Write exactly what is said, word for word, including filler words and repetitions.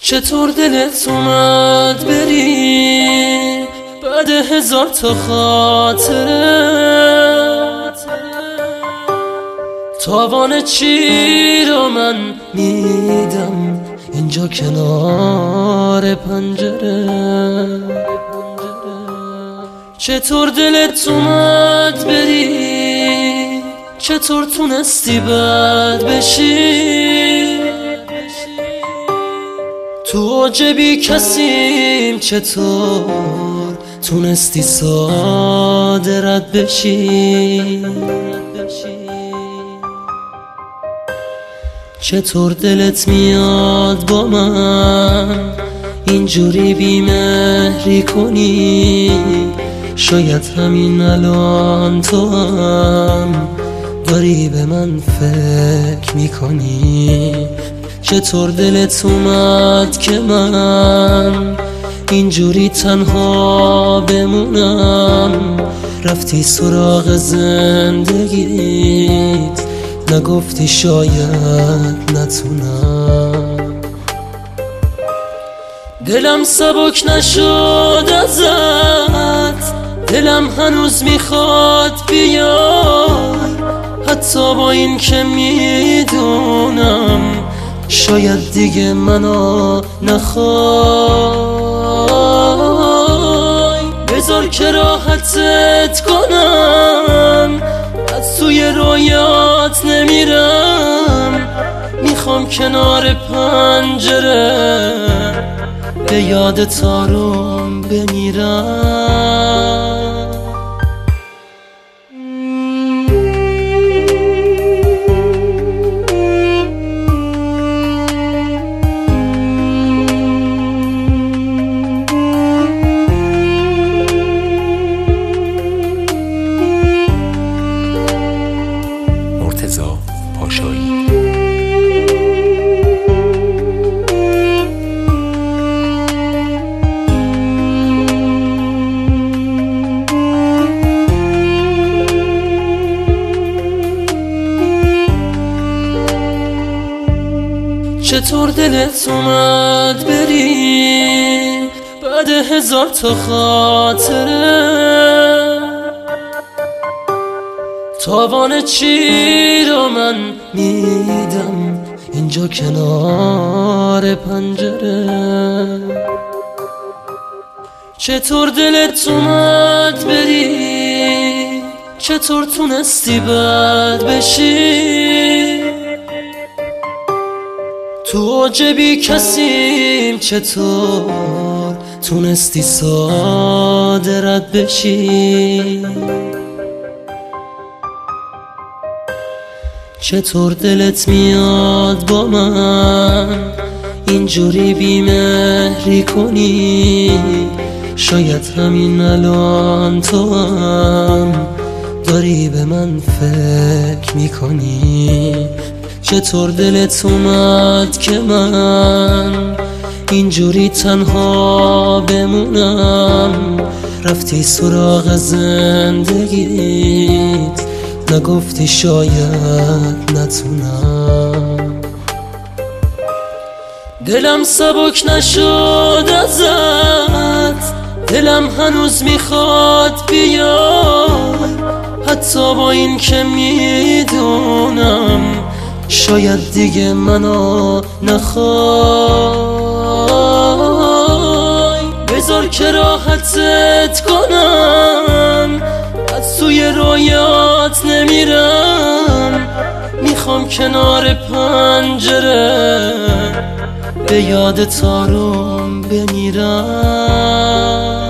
چطور دلت اومد بری بعد هزار تا خاطره؟ تاوان چی رو من میدم اینجا کنار پنجره؟ چطور دلت اومد بری، چطور تونستی بد بشی؟ تو اوج بی کسیم چطور تونستی ساده رد بشی؟ چطور دلت میاد با من اینجوری بیمهری کنی؟ شاید همین الان تو هم داری به من فکر میکنی. چطور دلت اومد که من اینجوری تنها بمونم؟ رفتی سراغ زندگیت، نگفتی شاید نتونم. دلم سبک نشد ازت، دلم هنوز میخواد بیای، حتی با این که میدونم شاید دیگه منو نخوای. بذار که راحتت کنم، از توی رویات نمیرم، میخوام کنار پنجره به یاد تارم بمیرم. پاشایی چطور دلت اومد بری بعد هزار تا خاطره؟ تاوان چی رو من میدم اینجا کنار پنجره؟ چطور دلت اومد بری، چطور تونستی بد بشی؟ تو اوج بی کسیم چطور تونستی ساده رد بشی؟ چطور دلت میاد با من اینجوری بیمهری کنی؟ شاید همین الان تو هم داری به من فکر میکنی. چطور دلت اومد که من اینجوری تنها بمونم؟ رفتی سراغ زندگیت، نگفتی شاید نتونم. دلم سبک نشد ازت، دلم هنوز میخواد بیای، حتی با این که میدونم شاید دیگه منو نخوای. بذار که راحتت کنم، از توی رویات نمیرم، میخوام کنار پنجره به یاد تارم بمیرم.